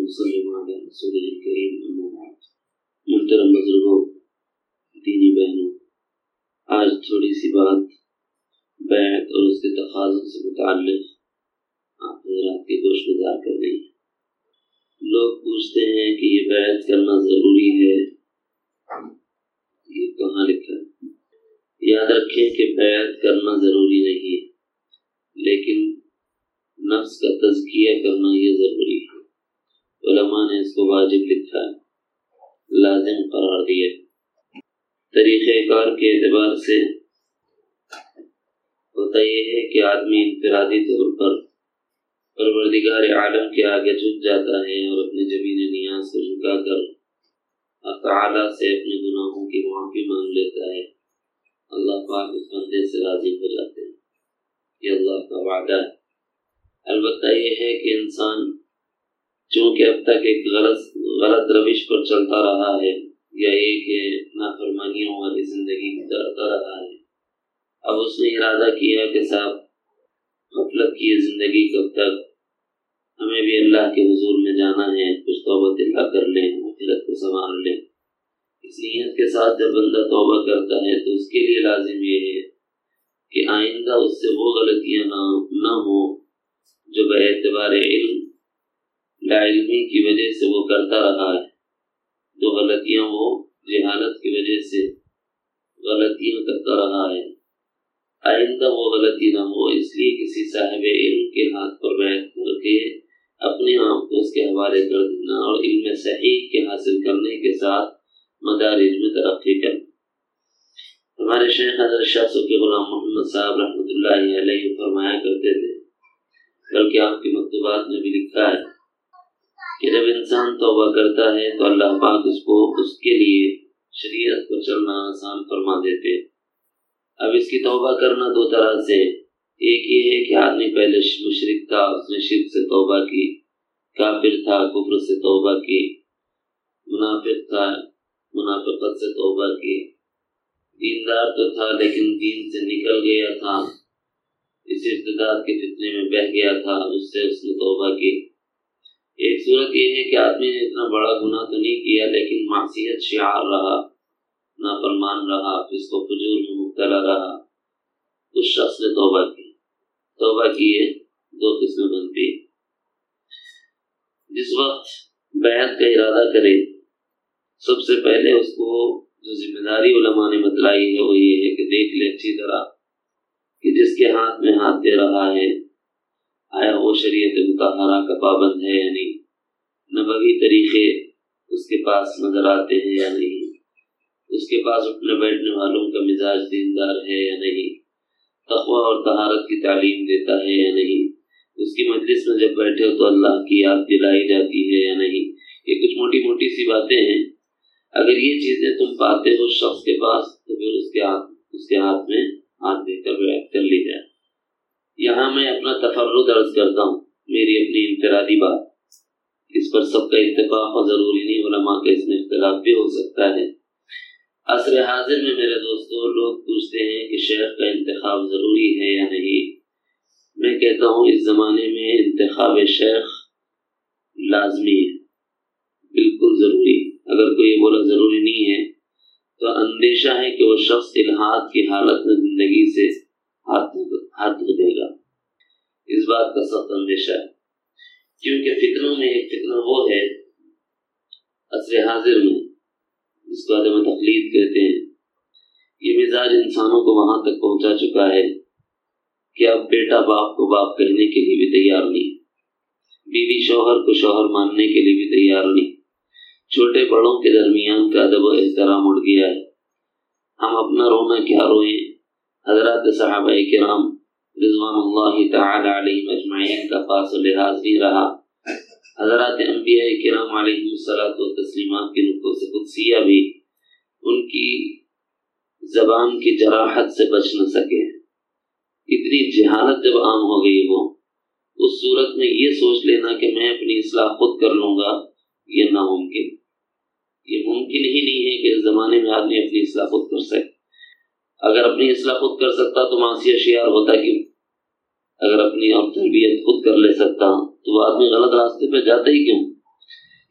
وسلم على رسوله الكريم أما بعد. محترم بزرگوں، دینی بہنوں، آج تھوڑی سی بات بیعت اور اس کے تقاضوں سے متعلق آپ حضرات کے گوش گزار کر رہی ہے۔ لوگ پوچھتے ہیں کہ یہ بیعت کرنا ضروری ہے، یہ کہاں لکھا ہے؟ یاد رکھیں کہ بیعت کرنا ضروری نہیں ہے، لیکن نفس کا تزکیہ کرنا یہ ضروری ہے۔ علماء نے اس کو واجب لکھا ہے، لازم قرار دیا ہے۔ طریقہ کار کے اعتبار سے ہوتا یہ ہے کہ آدمی انفرادی طور پر پروردگار عالم کے آگے جھک جاتا ہے اور اپنے جبین نیاز کو جھکا کر اللہ تعالیٰ سے اپنے گناہوں کی معافی مانگ لیتا ہے۔ اللہ پاک اس بندے سے راضی ہو جاتے ہیں، یہ اللہ کا وعدہ ہے۔ البتہ یہ ہے کہ انسان چونکہ اب تک ایک غلط روش پر چلتا رہا ہے یا ایک نافرمانیوں والی زندگی گزارتا رہا ہے، اب اس نے ارادہ کیا کہ صاحب غفلت کی یہ زندگی کب تک، ہمیں بھی اللہ کے حضور میں جانا ہے، کچھ توبہ دلا کر لیں، آخرت کو سنوار لیں۔ اس نیت کے ساتھ جب بندہ توبہ کرتا ہے تو اس کے لیے لازم یہ ہے کہ آئندہ اس سے وہ غلطیاں نہ ہوں جو بے اعتبار علم لا علمی کی وجہ سے وہ کرتا رہا ہے، جو غلطیاں وہ جہالت کی وجہ سے غلطیاں کرتا رہا ہے، آئندہ وہ غلطی نہ ہو۔ اس لیے کسی صاحب علم کے ہاتھ پر بیعت کر کے اپنے آپ کو اس کے حوالے کر دینا اور علم صحیح کے حاصل کرنے کے ساتھ مدارج میں ترقی کرنا۔ ہمارے شیخ حضرت شاہ صوفی غلام محمد صاحب رحمۃ اللہ علیہ فرمایا کرتے تھے، بلکہ آپ کی مکتوبات میں بھی لکھا ہے کہ جب انسان توبہ کرتا ہے تو اللہ پاک اس کے لیے شریعت پر چلنا آسان فرما دیتے۔ اب اس کی توبہ کرنا دو طرح سے، ایک یہ ہے کہ آدمی پہلے مشرک تھا، اس نے شرک سے توبہ کی، کافر تھا، کفر سے توبہ کی، منافق تھا، منافقت سے توبہ کی، دیندار تو تھا لیکن دین سے نکل گیا تھا، اس ارتداد کے فتنے میں بہہ گیا تھا، اس نے توبہ کی۔ ایک صورت یہ ہے کہ آدمی نے اتنا بڑا گناہ تو نہیں کیا لیکن معصیت شعار رہا، نافرمان رہا، فسق و فجور میں مبتلا رہا، اس شخص نے توبہ کی۔ توبہ کی ہے دو قسمیں بنتی ہیں۔ جس وقت بیعت کا ارادہ کرے، سب سے پہلے اس کو جو ذمہ داری علماء نے بتلائی ہے وہ یہ ہے کہ دیکھ لے اچھی طرح کہ جس کے ہاتھ میں ہاتھ دے رہا ہے آیا وہ شریعت مطہرہ کا پابند ہے یا نہیں، نبوی طریقے اس کے پاس نظر آتے ہیں یا نہیں، اس کے پاس اٹھنے بیٹھنے والوں کا مزاج دیندار ہے یا نہیں، تقوی اور طہارت کی تعلیم دیتا ہے یا نہیں، اس کی مجلس میں جب بیٹھے ہو تو اللہ کی یاد دلائی جاتی ہے یا نہیں۔ یہ کچھ موٹی موٹی سی باتیں ہیں، اگر یہ چیزیں تم پاتے ہو شخص کے پاس تو پھر اس کے ہاتھ میں ہاتھ دے کر بیعت کر لی جائے۔ یہاں میں اپنا تفرد عرض کرتا ہوں، میری اپنی انفرادی بات، اس پر سب کا اتفاق اور ضروری نہیں، علماء کا اس میں اختلاف بھی ہو سکتا ہے۔ عصر حاضر میں میرے دوستوں لوگ پوچھتے ہیں کہ شیخ کا انتخاب ضروری ہے یا نہیں۔ میں کہتا ہوں اس زمانے میں انتخاب شیخ لازمی ہے، بالکل ضروری ہے۔ اگر کوئی بولا ضروری نہیں ہے تو اندیشہ ہے کہ وہ شخص الحاد کی حالت میں زندگی سے ہاتھ دھو دے گا، اس بات کا سخت اندیشہ ہے، کیونکہ فتنوں میں ایک فتنہ وہ ہے عصر حاضر میں جس کو عدم تقلید کہتے ہیں۔ یہ مزاج انسانوں کو وہاں تک پہنچا چکا ہے کہ اب بیٹا باپ کو باپ کہنے کے لیے بھی تیار نہیں، بیوی شوہر کو شوہر ماننے کے لیے بھی تیار نہیں، چھوٹے بڑوں کے درمیان کا ادب و احترام اٹھ گیا ہے۔ ہم اپنا رونا کیا روئیں، حضرات صحابہ کرام رضوان اللہ تعالی علیہم اجمعین کا پاس و لحاظ نہیں رہا، حضرات انبیاء کرام علیہم الصلاۃ والتسلیمات کی نطق قدسیہ بھی ان کی زبان کی جراحت سے بچ نہ سکے۔ اتنی جہالت جب عام ہو گئی ہو، اس صورت میں یہ سوچ لینا کہ میں اپنی اصلاح خود کر لوں گا، یہ ناممکن، یہ ممکن ہی نہیں ہے کہ اس زمانے میں آدمی اپنی اصلاح خود کر سکے۔ اگر اپنی اصلاح خود کر سکتا تو معصیت شیار ہوتا کیوں؟ اگر اپنی اور تربیت خود کر لے سکتا تو وہ آدمی غلط راستے پہ جاتا ہی کیوں؟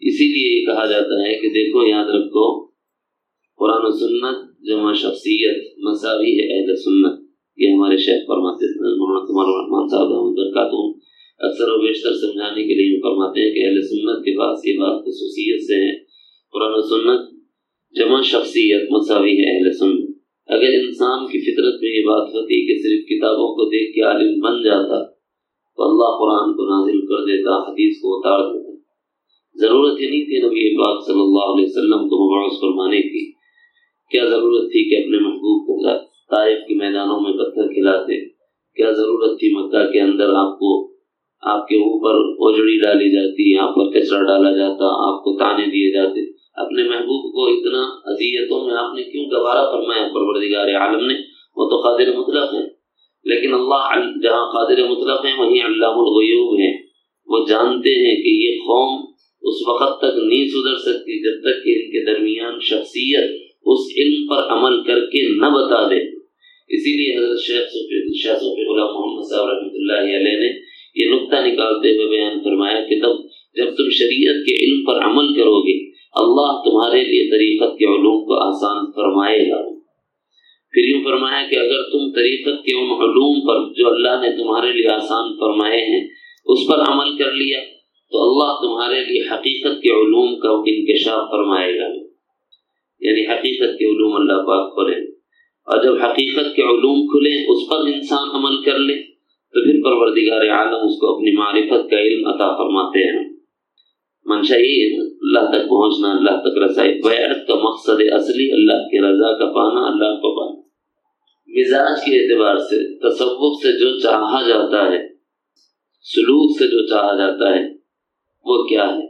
اسی لیے کہا جاتا ہے کہ دیکھو یاد رکھو قرآن و سنت جمع شخصیت مساوی ہے اہل سنت. یہ ہمارے شیخ فرماتے ہیں مولانا کمال الرحمان صاحب برکاتہم اکثر و بیشتر سمجھانے کے لیے فرماتے ہیں کہ اہل سنت کے پاس یہ بات خصوصیت سے ہے قرآن و سنت جمع شخصیت مساوی ہے اہل سنت. اگر انسان کی فطرت میں یہ بات ہوتی کہ صرف کتابوں کو دیکھ کے عالم بن جاتا تو اللہ قرآن کو نازل کر دیتا, حدیث کو اتار دیتا. ضرورت ہی نہیں تھی نبی پاک صلی اللہ علیہ وسلم کو مبعوث فرمانے کی. کیا ضرورت تھی کہ اپنے محبوب کو طائف کے میدانوں میں پتھر کھلاتے؟ کیا ضرورت تھی مکہ کے اندر آپ کے اوپر اوجڑی ڈالی جاتی, آپ پر کچرا ڈالا جاتا, آپ کو تانے دیے جاتے؟ اپنے محبوب کو اتنا اذیتوں میں آپ نے کیوں گوارا فرمایا پروردگار عالم نے؟ وہ تو قادر مطلق ہے, لیکن اللہ جہاں قادر مطلق ہے وہیں علام الغیوب ہے. وہ جانتے ہیں کہ یہ قوم اس وقت تک نہیں سدھر سکتی جب تک کہ ان کے درمیان شخصیت اس علم پر عمل کر کے نہ بتا دے. اسی لیے حضرت شیخ صوفی غلام محمد صاحب رحمۃ اللہ علیہ نے یہ نقطہ نکالتے ہوئے بیان فرمایا کہ جب تم شریعت کے علم پر عمل کرو گے اللہ تمہارے لیے طریقت کے علوم کو آسان فرمائے گا. پھر یوں فرمایا کہ اگر تم طریقت کے ان علوم پر جو اللہ نے تمہارے لیے آسان فرمائے ہیں اس پر عمل کر لیا تو اللہ تمہارے لیے حقیقت کے علوم کا انکشاف فرمائے گا. یعنی حقیقت کے علوم اللہ پاک کھولیں, اور جب حقیقت کے علوم کھلیں اس پر انسان عمل کر لے تو پھر پروردگار عالم اس کو اپنی معرفت کا علم عطا فرماتے ہیں. منشا یہ ہے اللہ تک پہنچنا, اللہ تک رسائی. بیعت کا مقصد اصلی اللہ کی رضا کا پانا, اللہ کو پانا. مزاج کے اعتبار سے تصوف سے جو چاہا جاتا ہے, سلوک سے جو چاہا جاتا ہے وہ کیا ہے؟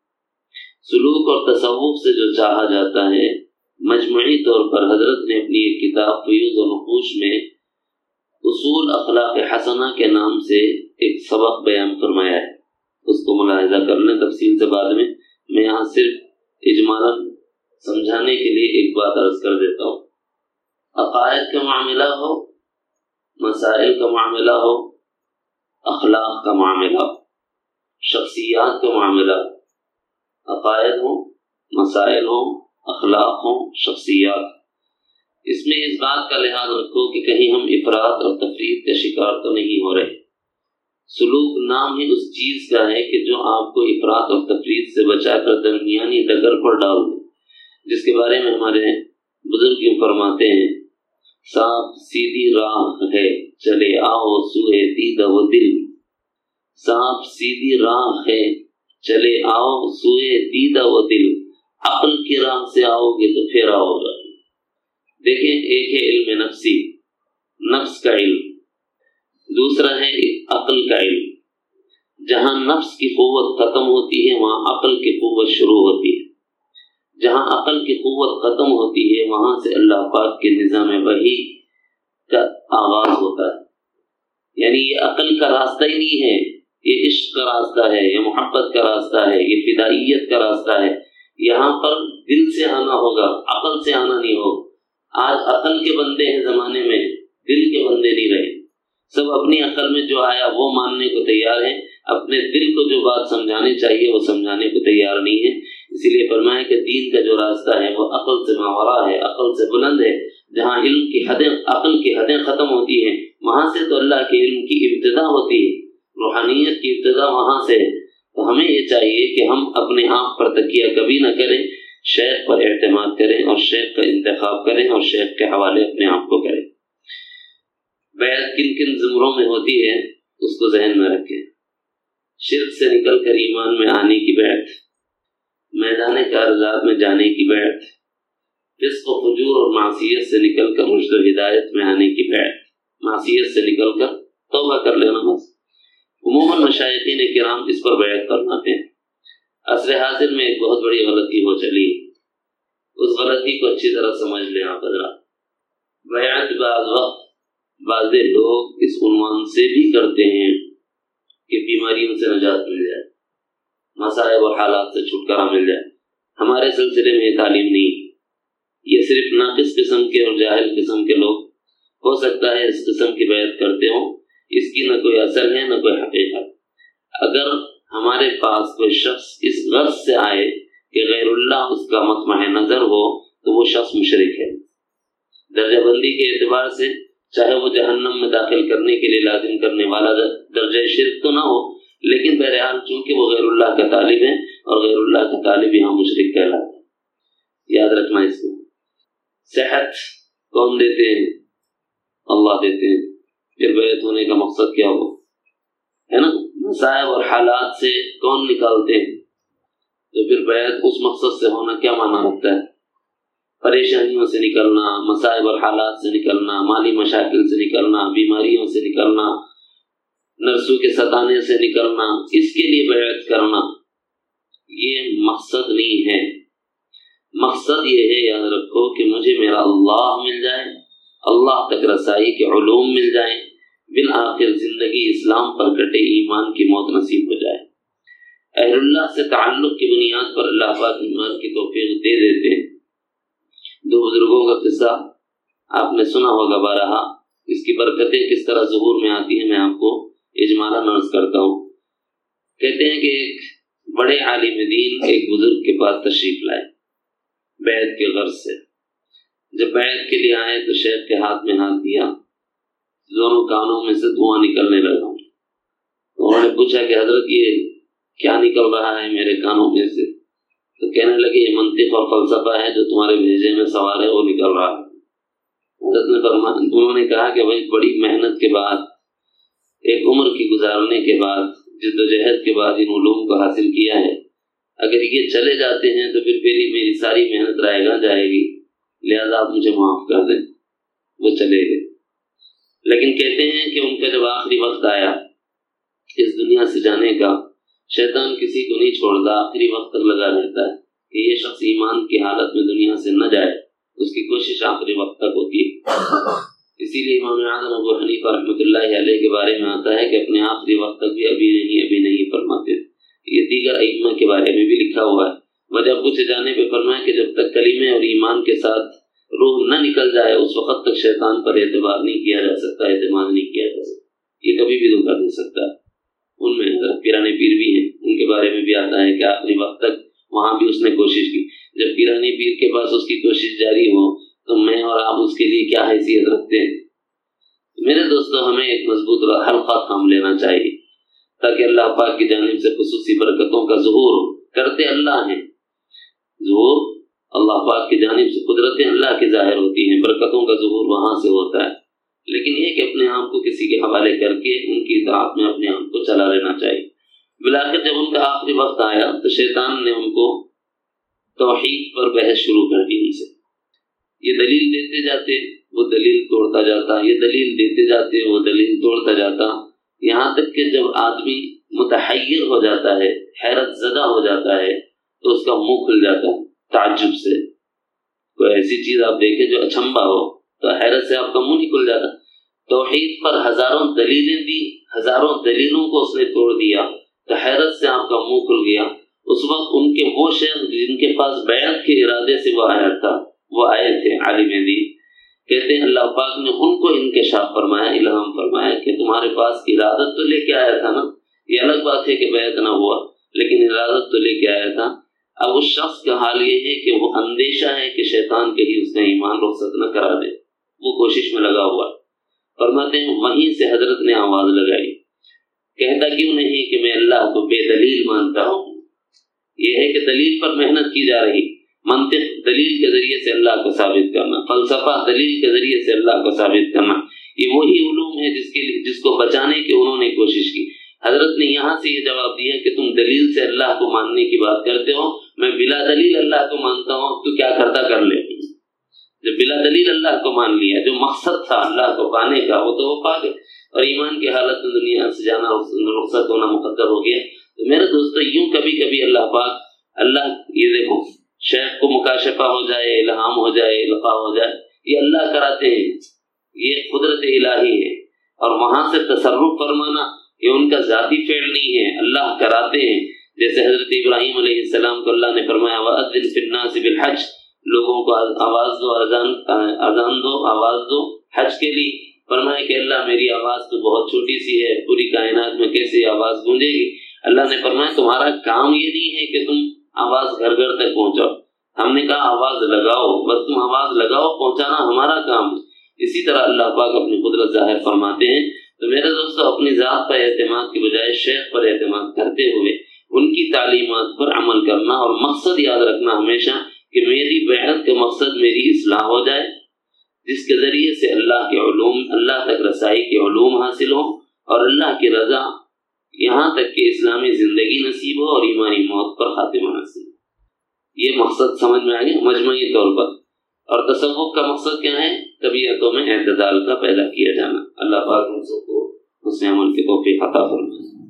سلوک اور تصوف سے جو چاہا جاتا ہے مجموعی طور پر حضرت نے اپنی ایک کتاب فیوض و نقوش میں اصول اخلاق حسنہ کے نام سے ایک سبق بیان فرمایا ہے. اس کو ملاحظہ کرنے تفصیل سے بعد میں یہاں صرف اجمالاً سمجھانے کے لیے ایک بات عرض کر دیتا ہوں. عقائد کا معاملہ ہو, مسائل کا معاملہ ہو, اخلاق کا معاملہ, شخصیات کا معاملہ, عقائد ہوں, مسائل ہوں, اخلاق ہوں, شخصیات, اس میں اس بات کا لحاظ رکھو کہ کہیں ہم افراط اور تفریط کا شکار تو نہیں ہو رہے. سلوک نام ہی اس چیز کا ہے کہ جو آپ کو افراط اور تفریط سے بچا کر درمیانی ڈگر پر ڈال دے, جس کے بارے میں ہمارے بزرگ یوں فرماتے ہیں صاف سیدھی راہ ہے چلے آؤ سوئے دید و دل. صاف سیدھی راہ ہے چلے آؤ سوئے دید و دل. عقل کی راہ سے آؤ گے تو پھیرا ہوگا. دیکھیں, ایک ہے علم نفسی, نفس کا علم, دوسرا ہے عقل کا علم. جہاں نفس کی قوت ختم ہوتی ہے وہاں عقل کی قوت شروع ہوتی ہے. جہاں عقل کی قوت ختم ہوتی ہے وہاں سے اللہ پاک کے نظام وحی کا آغاز ہوتا ہے. یعنی یہ عقل کا راستہ ہی نہیں ہے, یہ عشق کا راستہ ہے, یہ محبت کا راستہ ہے, یہ فدائیت کا راستہ ہے. یہاں پر دل سے آنا ہوگا, عقل سے آنا نہیں ہوگا. آج عقل کے بندے ہیں زمانے میں, دل کے بندے نہیں رہے. سب اپنی عقل میں جو آیا وہ ماننے کو تیار ہیں, اپنے دل کو جو بات سمجھانی چاہیے وہ سمجھانے کو تیار نہیں ہے. اسی لیے فرمایا کہ دین کا جو راستہ ہے وہ عقل سے ماورا ہے, عقل سے بلند ہے. جہاں علم کی حدیں, عقل کی حدیں ختم ہوتی ہیں وہاں سے تو اللہ کے علم کی ابتدا ہوتی ہے, روحانیت کی ابتدا وہاں سے ہے. تو ہمیں یہ چاہیے کہ ہم اپنے آپ پر تکیہ کبھی نہ کریں, شیخ پر اعتماد کریں اور شیخ کا انتخاب کریں اور شیخ کے حوالے اپنے آپ کو کریں. بیعت کن کن زمروں میں ہوتی ہے اس کو ذہن میں رکھیں. شرک سے نکل کر ایمان میں آنے کی بیعت, میدان کارزات میں جانے کی بیعت, فسق و فجور اور معصیت سے نکل کر رشد و ہدایت میں آنے کی بیعت, معصیت سے نکل کر توبہ کر لینا. بس عموماً مشائخین کرام اس پر بیعت فرماتے ہیں. عصر حاضر میں ایک بہت بڑی غلطی ہو چلی, اس غلطی کو اچھی طرح سمجھ لیں آپ حضرات. بیعت بعض وقت بعض لوگ اس عنوان سے بھی کرتے ہیں کہ بیماریوں سے نجات مل جائے, مصائب اور حالات سے چھٹکارا مل جائے. ہمارے سلسلے میں یہ تعلیم نہیں. یہ صرف ناقص قسم کے اور جاہل قسم کے لوگ ہو سکتا ہے اس قسم کی بیعت کرتے ہوں. اس کی نہ کوئی اصل ہے نہ کوئی حقیقت. اگر ہمارے پاس کوئی شخص اس غرض سے آئے کہ غیر اللہ اس کا مطمع نظر ہو تو وہ شخص مشرک ہے۔ درجہ بندی کے اعتبار سے چاہے وہ جہنم میں داخل کرنے کے لیے لازم کرنے والا درجہ شرک تو نہ ہو، لیکن بہرحال چونکہ وہ غیر اللہ کا طالب ہے اور غیر اللہ کا طالب یہاں مشرک کہلاتا ہے۔ یاد رکھنا اس کو۔ صحت کون دیتے ہیں؟ اللہ دیتے ہیں۔ پھر بیعت ہونے کا مقصد کیا ہو ہے نا؟ مصائب اور حالات سے کون نکالتے ہیں؟ تو پھر بیعت اس مقصد سے ہونا کیا معنی رکھتا ہے؟ پریشانیوں سے نکلنا، مصائب اور حالات سے نکلنا، مالی مشاکل سے نکلنا، بیماریوں سے نکلنا، نرسوں کے ستانے سے نکلنا، اس کے لیے بیعت کرنا یہ مقصد نہیں ہے۔ مقصد یہ ہے، یاد رکھو، کہ مجھے میرا اللہ مل جائے، اللہ تک رسائی کے علوم مل جائیں، بالآخر زندگی اسلام پر کٹے، ایمان کی موت نصیب ہو جائے۔ اہل اللہ سے تعلق کی بنیاد پر اللہ پاک ایمان کی توفیق دے دیتے ہیں۔ دو بزرگوں کا قصہ آپ نے سنا ہوگا بارہا، اس کی برکتیں کس طرح ظہور میں آتی ہیں میں آپ کو اجمالاً عرض کرتا ہوں۔ کہتے ہیں کہ ایک بڑے عالم دین ایک بزرگ کے پاس تشریف لائے بیعت کے غرض سے۔ جب بیعت کے لیے آئے تو شیخ کے ہاتھ میں ہاتھ دیا، دونوں کانوں میں سے دھواں نکلنے لگا۔ انہوں نے پوچھا کہ حضرت یہ کیا نکل رہا ہے میرے کانوں میں سے؟ تو کہنے لگے یہ منطق اور فلسفہ ہے جو تمہارے بھیجے میں سوار ہے وہ نکل رہا ہے۔ حضرت نے فرمایا، انہوں نے کہا کہ بھائی بڑی محنت کے بعد، ایک عمر کی گزارنے کے بعد، جدوجہد کے بعد ان علوم کو حاصل کیا ہے، اگر یہ چلے جاتے ہیں تو پھر میری ساری محنت رائے گاں جائے گی، لہذا آپ مجھے معاف کر دیں۔ وہ چلے گئے۔ لیکن کہتے ہیں کہ ان کا جب آخری وقت آیا اس دنیا سے جانے کا، شیطان کسی کو نہیں چھوڑتا، آخری وقت تک لگا رہتا ہے کہ یہ شخص ایمان کی حالت میں دنیا سے نہ جائے، اس کی کوشش آخری وقت تک ہوتی ہے۔ اسی لیے امام اعظم ابو حنیفہ رحمۃ اللہ علیہ کے بارے میں آتا ہے کہ اپنے آخری وقت تک بھی ابھی نہیں فرماتے۔ یہ دیگر ائمہ کے بارے میں بھی لکھا ہوا ہے۔ وجہ پوچھے جانے پہ فرمایا کہ جب تک کلمے اور ایمان کے ساتھ روح نہ نکل جائے اس وقت تک شیطان پر اعتبار نہیں کیا جا سکتا، اعتماد نہیں کیا جا سکتا، یہ کبھی بھی دھوکہ دے سکتا ہے۔ ان میں حضرت پیرانے پیر بھی ہیں، ان کے بارے میں بھی آتا ہے کہ آخری وقت تک وہاں بھی اس نے کوشش کی۔ جب پیرانے پیر کے پاس اس کی کوشش جاری ہو تو میں اور آپ اس کے لیے کیا حیثیت رکھتے ہیں؟ میرے دوستو، ہمیں ایک مضبوط حلقہ تھام لینا چاہیے تاکہ اللہ پاک کی جانب سے خصوصی برکتوں کا ظہور ہو۔ کرتے اللہ ہیں، ظہور اللہ پاک کی جانب سے قدرتیں اللہ کی ظاہر ہوتی ہیں، برکتوں کا ظہور وہاں سے ہوتا ہے، لیکن یہ کہ اپنے آپ کو کسی کے حوالے کر کے ان کی اطاعت میں اپنے آپ کو چلا لینا چاہیے۔ بالآخر جب ان کا آخری وقت آیا تو شیطان نے ان کو توحید پر بحث شروع کر دی۔ ان سے یہ دلیل دیتے جاتے، وہ دلیل توڑتا جاتا، یہ دلیل دیتے جاتے، وہ دلیل توڑتا جاتا، یہاں تک کہ جب آدمی متحیر ہو جاتا ہے، حیرت زدہ ہو جاتا ہے تو اس کا منہ کھل جاتا ہے تعجب سے۔ کوئی ایسی چیز آپ دیکھیں جو اچنبھا ہو تو حیرت سے آپ کا منہ نہیں کھل جاتا۔ توحید پر ہزاروں دلیلیں دی، ہزاروں دلیلوں کو اس نے توڑ دیا تو حیرت سے آپ کا منہ کھل گیا۔ اس وقت ان کے وہ شیخ جن کے پاس بیعت کے ارادے سے وہ آیا تھا، وہ آئے تھے عالم دین، کہتے ہیں اللہ پاک نے ان کو انکشاف فرمایا، الہام فرمایا کہ تمہارے پاس ارادت تو لے کے آیا تھا نا، یہ الگ بات ہے کہ بیعت نہ ہوا، لیکن ارادت تو لے کے آیا تھا۔ اب اس شخص کا حال یہ ہے کہ وہ اندیشہ ہے کہ شیطان کہیں اس کا ایمان رخصت نہ کرا دے، وہ کوشش میں لگا ہوا۔ فرماتے ہیں وہیں سے حضرت نے آواز لگائی، کہتا کیوں نہیں کہ میں اللہ کو بے دلیل مانتا ہوں۔ یہ ہے کہ دلیل پر محنت کی جا رہی، منطق دلیل کے ذریعے سے اللہ کو ثابت کرنا، فلسفہ دلیل کے ذریعے سے اللہ کو ثابت کرنا، یہ وہی علوم ہے جس کو بچانے کی انہوں نے کوشش کی۔ حضرت نے یہاں سے یہ جواب دیا کہ تم دلیل سے اللہ کو ماننے کی بات کرتے ہو، میں بلا دلیل اللہ کو مانتا ہوں، تو کیا کرتا کر لے۔ جب بلا دلیل اللہ کو مان لیا، جو مقصد تھا اللہ کو پانے کا وہ تو وہ پا گئے، اور ایمان کی حالت میں دنیا سے جانا رخصت ہونا مقدر ہو گیا۔ تو میرے دوستو، یوں کبھی کبھی اللہ پاک، اللہ یہ دیکھو شیخ کو مکاشفہ ہو جائے، الہام ہو جائے، القاء ہو جائے، یہ اللہ کراتے ہیں، یہ قدرت الہی ہے، اور وہاں سے تصرف فرمانا یہ ان کا ذاتی فعل نہیں ہے، اللہ کراتے ہیں۔ جیسے حضرت ابراہیم علیہ السلام کو اللہ نے فرمایا وَأَذِّن فِي النَّاسِ بِالْحَجِّ، لوگوں کو آواز دو، اذان دو، آواز دو حج کے لیے۔ فرمایا کہ اللہ میری آواز تو بہت چھوٹی سی ہے، پوری کائنات میں کیسے آواز گونجے گی؟ اللہ نے فرمایا تمہارا کام یہ نہیں ہے کہ تم آواز گھر گھر تک پہنچاؤ، ہم نے کہا آواز لگاؤ، بس تم آواز لگاؤ، پہنچانا ہمارا کام ہے۔ اسی طرح اللہ پاک اپنی قدرت ظاہر فرماتے ہیں۔ تو میرے دوستو، اپنی ذات پر اعتماد کی بجائے شیخ پر اعتماد کرتے ہوئے ان کی تعلیمات پر عمل کرنا، اور مقصد یاد رکھنا ہمیشہ کہ میری بیعت کا مقصد میری اصلاح ہو جائے، جس کے ذریعے سے اللہ کے علوم، اللہ تک رسائی کے علوم حاصل ہوں، اور اللہ کی رضا، یہاں تک کہ اسلامی زندگی نصیب ہو اور ایمانی موت پر خاتمہ نصیب ہو۔ یہ مقصد سمجھ میں آگیا مجموعی طور پر۔ اور تصوف کا مقصد کیا ہے؟ طبیعتوں میں اعتدال کا پیدا کیا جانا۔ اللہ پاک ہم سب کو اس عمل کی توفیق عطا فرمائے۔